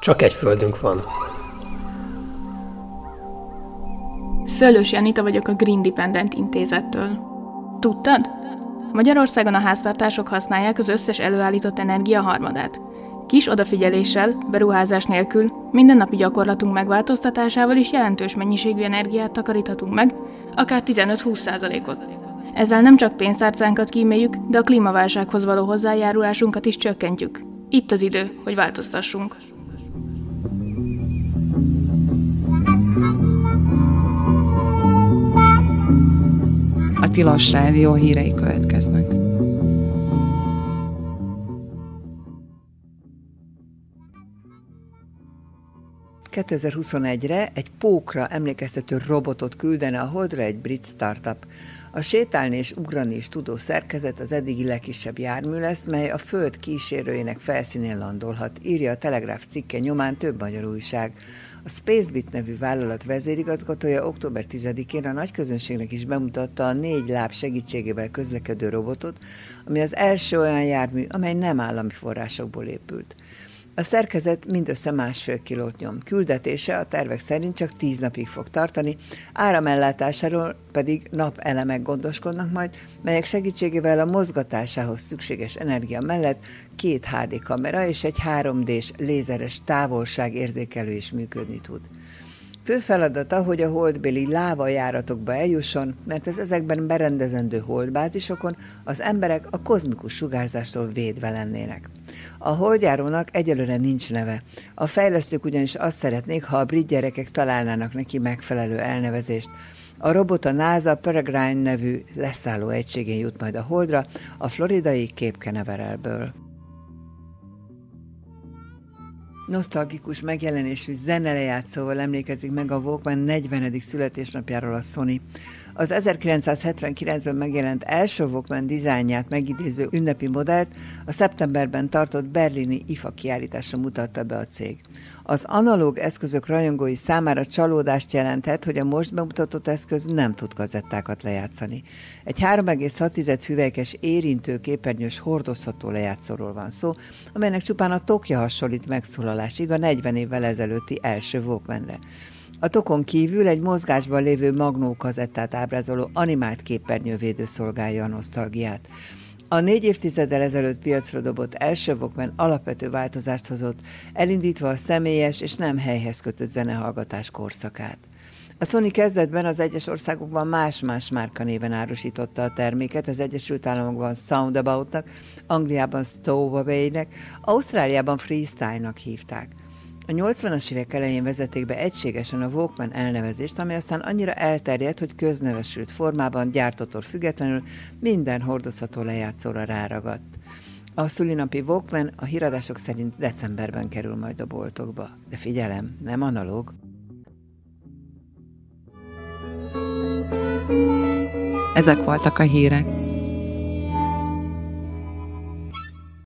Csak egy földünk van. Szőlős Janita vagyok a Green Dependent intézettől. Tudtad? Magyarországon a háztartások használják az összes előállított energia harmadát. Kis odafigyeléssel, beruházás nélkül, mindennapi gyakorlatunk megváltoztatásával is jelentős mennyiségű energiát takaríthatunk meg, akár 15-20%-ot. Ezzel nem csak pénztárcánkat kíméljük, de a klímaválsághoz való hozzájárulásunkat is csökkentjük. Itt az idő, hogy változtassunk. A Tilos Rádió hírei következnek. ...2021-re egy pókra emlékeztető robotot küldene a Holdra egy brit startup. A sétálni és ugrani is tudó szerkezet az eddigi legkisebb jármű lesz, mely a Föld kísérőjének felszínén landolhat, írja a Telegraph cikke nyomán több magyar újság. A Spacebit nevű vállalat vezérigazgatója október 10-én a nagyközönségnek is bemutatta a 4 láb segítségével közlekedő robotot, ami az első olyan jármű, amely nem állami forrásokból épült. A szerkezet mindössze 1,5 kilót nyom. Küldetése a tervek szerint csak 10 napig fog tartani, áramellátásáról pedig napelemek gondoskodnak majd, melyek segítségével a mozgatásához szükséges energia mellett 2 HD kamera és egy 3D-s lézeres távolságérzékelő is működni tud. Fő feladata, hogy a holdbéli lávajáratokba eljusson, mert az ezekben berendezendő holdbázisokon az emberek a kozmikus sugárzástól védve lennének. A holdjárónak egyelőre nincs neve. A fejlesztők ugyanis azt szeretnék, ha a brit gyerekek találnának neki megfelelő elnevezést. A robot a NASA Peregrine nevű leszálló egységén jut majd a holdra, a floridai Cape Canaveralből. Nosztalgikus megjelenésű zenelejátszóval emlékezik meg a Walkman 40. születésnapjáról a Sony. Az 1979-ben megjelent első Walkman dizájnját megidéző ünnepi modellt a szeptemberben tartott berlini IFA kiállításra mutatta be a cég. Az analóg eszközök rajongói számára csalódást jelenthet, hogy a most bemutatott eszköz nem tud kazettákat lejátszani. Egy 3,6 hüvelykes érintő képernyős hordozható lejátszóról van szó, amelynek csupán a tokja hasonlít megszólalásig a 40 évvel ezelőtti első Walkmanre. A tokon kívül egy mozgásban lévő magnókazettát ábrázoló animált képernyővédő szolgálja a nosztalgiát. A 4 évtizeddel ezelőtt piacra dobott első Walkman alapvető változást hozott, elindítva a személyes és nem helyhez kötött zenehallgatás korszakát. A Sony kezdetben az egyes országokban más-más márkanéven árusította a terméket, az Egyesült Államokban Soundabout-nak, Angliában Stowaway-nek, Ausztráliában Freestyle-nak hívták. A 80-as évek elején vezették be egységesen a Walkman elnevezést, ami aztán annyira elterjedt, hogy köznevesült formában, gyártótól függetlenül minden hordozható lejátszóra ráragadt. A szülinapi Walkman a híradások szerint decemberben kerül majd a boltokba. De figyelem, nem analóg. Ezek voltak a hírek.